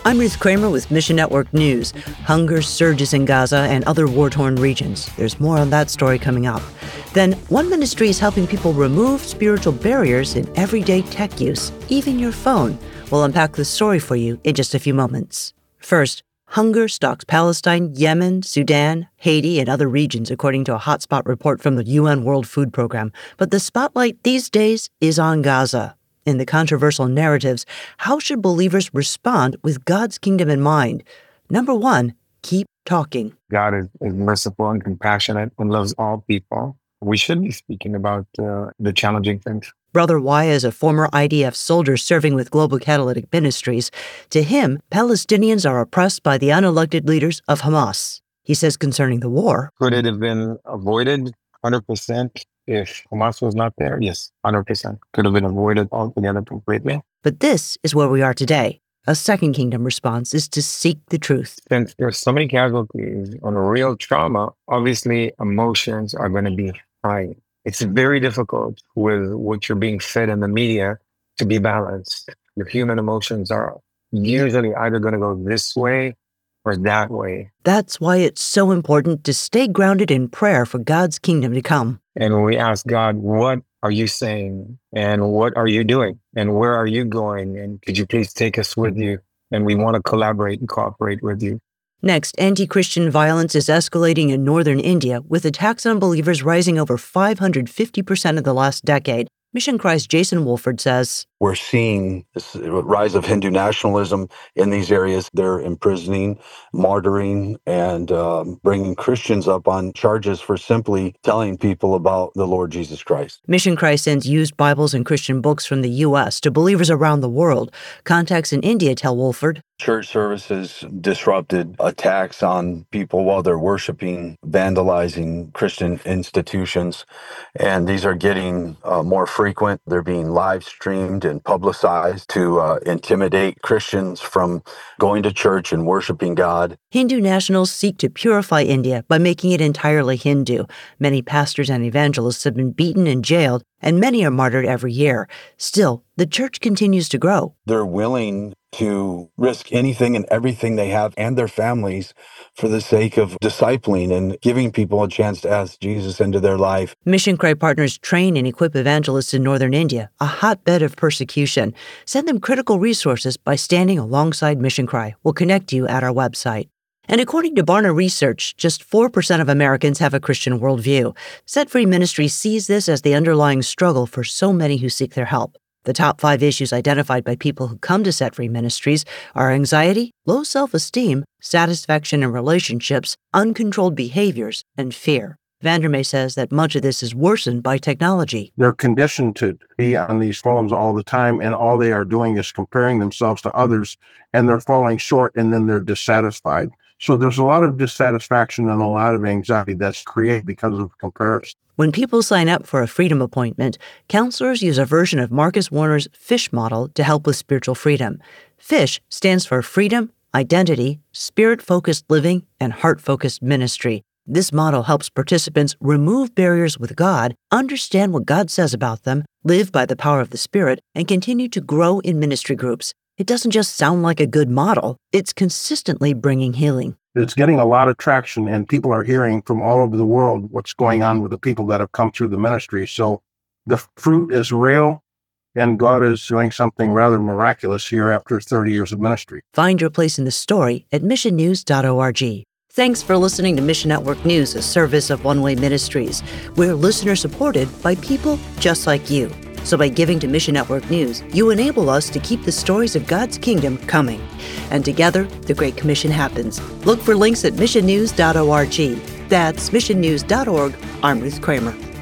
I'm Ruth Kramer with Mission Network News. Hunger surges in Gaza and other war-torn regions. There's more on that story coming up. Then, one ministry is helping people remove spiritual barriers in everyday tech use, even your phone. We'll unpack the story for you in just a few moments. First, hunger stalks Palestine, Yemen, Sudan, Haiti, and other regions, according to a hotspot report from the UN World Food Program. But the spotlight these days is on Gaza. In the controversial narratives, how should believers respond with God's kingdom in mind? Number one, keep talking. God is merciful and compassionate and loves all people. We should be speaking about the challenging things. Brother Y is a former IDF soldier serving with Global Catalytic Ministries. To him, Palestinians are oppressed by the unelected leaders of Hamas. He says concerning the war, Could it have been avoided 100%? If Hamas was not there, yes, 100%. Could have been avoided altogether completely. but this is where we are today. A second kingdom response is to seek the truth. Since there's so many casualties on a real trauma, obviously emotions are going to be high. It's very difficult with what you're being fed in the media to be balanced. Your human emotions are usually either going to go this way or that way. That's why it's so important to stay grounded in prayer for God's kingdom to come. And when we ask God, what are you saying? And what are you doing? And where are you going? And could you please take us with you? And we want to collaborate and cooperate with you. Next, anti-Christian violence is escalating in northern India, with attacks on believers rising over 550% in the last decade. Mission Christ's Jason Wolford says, We're seeing this rise of Hindu nationalism in these areas. They're imprisoning, martyring, and bringing Christians up on charges for simply telling people about the Lord Jesus Christ. Mission Christ sends used Bibles and Christian books from the U.S. to believers around the world. Contacts in India tell Wolford, Church services disrupted, attacks on people while they're worshiping, vandalizing Christian institutions, and these are getting more frequent. They're being live streamed and publicized to intimidate Christians from going to church and worshiping God. Hindu nationals seek to purify India by making it entirely Hindu. Many pastors and evangelists have been beaten and jailed, and many are martyred every year. Still, the church continues to grow. They're willing to risk anything and everything they have and their families for the sake of discipling and giving people a chance to ask Jesus into their life. Mission Cry partners train and equip evangelists in northern India, a hotbed of persecution. Send them critical resources by standing alongside Mission Cry. We'll connect you at our website. And according to Barna Research, just 4% of Americans have a Christian worldview. Set Free Ministry sees this as the underlying struggle for so many who seek their help. The top 5 issues identified by people who come to Set Free Ministries are anxiety, low self-esteem, satisfaction in relationships, uncontrolled behaviors, and fear. Vandermeer says that much of this is worsened by technology. They're conditioned to be on these phones all the time, and all they are doing is comparing themselves to others, and they're falling short, and then they're dissatisfied. So there's a lot of dissatisfaction and a lot of anxiety that's created because of comparison. When people sign up for a freedom appointment, counselors use a version of Marcus Warner's FISH model to help with spiritual freedom. FISH stands for Freedom, Identity, Spirit-Focused Living, and Heart-Focused Ministry. This model helps participants remove barriers with God, understand what God says about them, live by the power of the Spirit, and continue to grow in ministry groups. It doesn't just sound like a good model, it's consistently bringing healing. It's getting a lot of traction, and people are hearing from all over the world what's going on with the people that have come through the ministry. So the fruit is real, and God is doing something rather miraculous here after 30 years of ministry. Find your place in the story at missionnews.org. Thanks for listening to Mission Network News, a service of One Way Ministries. We're listener-supported by people just like you. So by giving to Mission Network News, you enable us to keep the stories of God's kingdom coming. And together, the Great Commission happens. Look for links at missionnews.org. That's missionnews.org. I'm Ruth Kramer.